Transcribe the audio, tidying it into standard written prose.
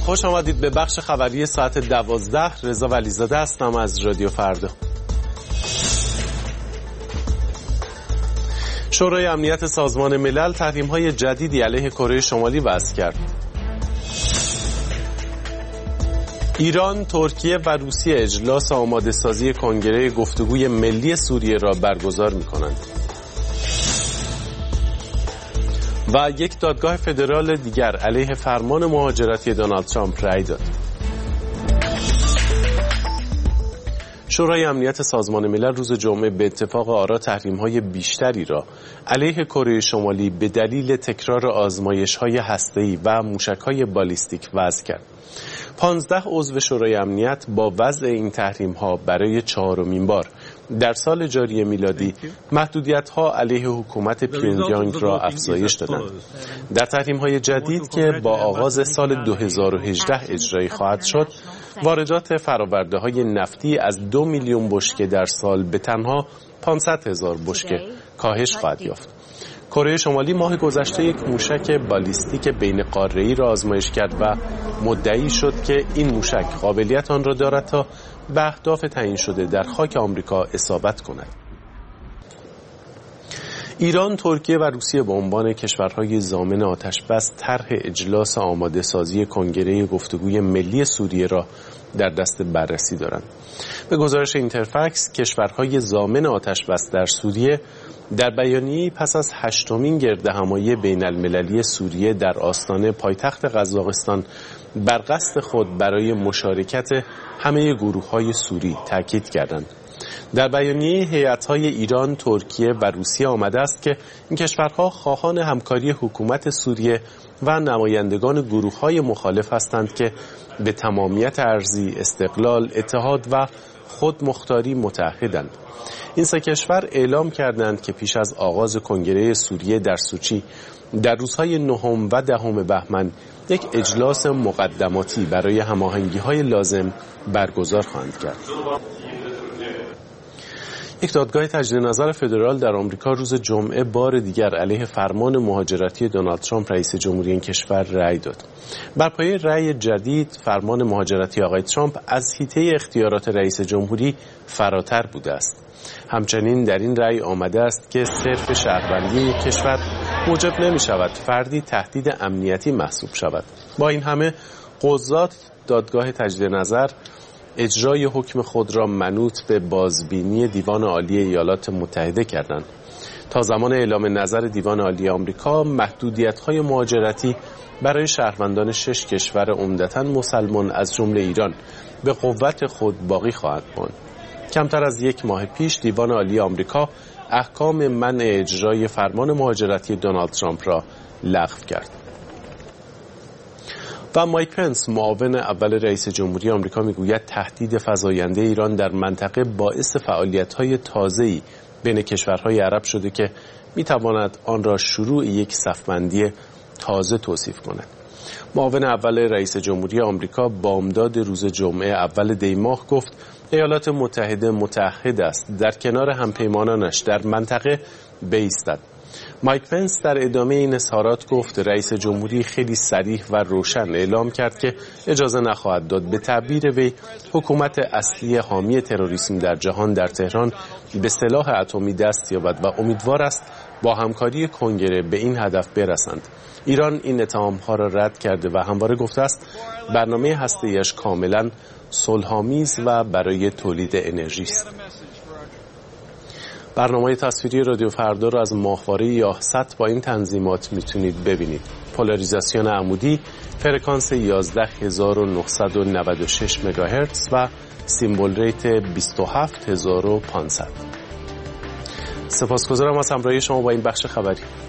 خوش آمدید به بخش خبری ساعت 12. رضا ولیزاده هستم از رادیو فردا. شورای امنیت سازمان ملل تحریم‌های جدیدی علیه کره شمالی وضع کرد. ایران، ترکیه و روسیه اجلاس آماده سازی کنگره گفتگوی ملی سوریه را برگزار می‌کنند. و یک دادگاه فدرال دیگر علیه فرمان مهاجرتی دونالد ترامپ رأی داد. شورای امنیت سازمان ملل روز جمعه به اتفاق آرا تحریم‌های بیشتری را علیه کره شمالی به دلیل تکرار آزمایش‌های هسته‌ای و موشک‌های بالیستیک وضع کرد. 15 عضو شورای امنیت با وضع این تحریم‌ها برای 4مین بار در سال جاری میلادی محدودیت‌ها علیه حکومت پیونگیانگ را افزایش دادند. در تحریم‌های جدید که با آغاز سال 2018 اجرایی خواهد شد، واردات فرآورده‌های نفتی از 2 میلیون بشکه در سال به تنها 500,000 بشکه کاهش خواهد یافت. کره شمالی ماه گذشته یک موشک بالیستیک بین قاره‌ای را آزمایش کرد و مدعی شد که این موشک قابلیت آن را دارد تا به اهداف تعیین شده در خاک آمریکا اصابت کند. ایران، ترکیه و روسیه به عنوان کشورهای ضامن آتش‌بس طرح اجلاس آماده سازی کنگره گفتگوی ملی سوریه را در دست بررسی دارند. به گزارش اینترفکس، کشورهای ضامن آتش‌بس در سوریه در بیانیه‌ای پس از 8مین گردهمایی بین‌المللی سوریه در آستانه پایتخت قزاقستان بر قصد خود برای مشارکت همه گروه‌های سوری تاکید کردند. در بیانیه هیئت‌های ایران، ترکیه و روسیه آمده است که این کشورها خواهان همکاری حکومت سوریه و نمایندگان گروه‌های مخالف هستند که به تمامیت ارضی، استقلال، اتحاد و خودمختاری متحدند. این سه کشور اعلام کردند که پیش از آغاز کنگره سوریه در سوچی در روزهای 9 و 10 بهمن یک اجلاس مقدماتی برای هماهنگی‌های لازم برگزار خواهند کرد. یک دادگاه تجدید نظر فدرال در آمریکا روز جمعه بار دیگر علیه فرمان مهاجرتی دونالد ترامپ رئیس جمهوری این کشور رأی داد. بر پایه رأی جدید، فرمان مهاجرتی آقای ترامپ از حیطه اختیارات رئیس جمهوری فراتر بوده است. همچنین در این رأی آمده است که صرف شهروندی یک کشور موجب نمی شود فردی تهدید امنیتی محسوب شود. با این همه قضات دادگاه تجدید نظر اجرای حکم خود را منوط به بازبینی دیوان عالی ایالات متحده کردند. تا زمان اعلام نظر دیوان عالی آمریکا، محدودیت‌های مهاجرتی برای شهروندان 6 کشور عمدتاً مسلمان از جمله ایران به قوت خود باقی خواهد ماند. کمتر از یک ماه پیش دیوان عالی آمریکا احکام منع اجرای فرمان مهاجرتی دونالد ترامپ را لغو کرد. و مایک پنس، معاون اول رئیس جمهوری آمریکا، میگوید تهدید فزاینده ایران در منطقه باعث فعالیت‌های تازه‌ای بین کشورهای عرب شده که میتواند آن را شروع یک صف‌بندی تازه توصیف کند. معاون اول رئیس جمهوری آمریکا بامداد روز جمعه اول دی ماه گفت ایالات متحده متعهد است در کنار همپیمانانش در منطقه بایستد. مایک پنس در ادامه این اظهارات گفت رئیس جمهوری خیلی صریح و روشن اعلام کرد که اجازه نخواهد داد به تعبیر وی حکومت اصلی حامی تروریسم در جهان در تهران به سلاح اتمی دست یابد و امیدوار است با همکاری کنگره به این هدف برسند. ایران این اتهام‌ها را رد کرده و همواره گفته است برنامه هسته‌ایش کاملاً صلح‌آمیز و برای تولید انرژی است. برنامه تصویری رادیو فردا را از ماهواره یاهست با این تنظیمات میتونید ببینید. پولاریزاسیون عمودی، فرکانس 11996 مگاهرتز و سیمبل ریت 27500. سپاسگزارم از همراهی شما با این بخش خبری.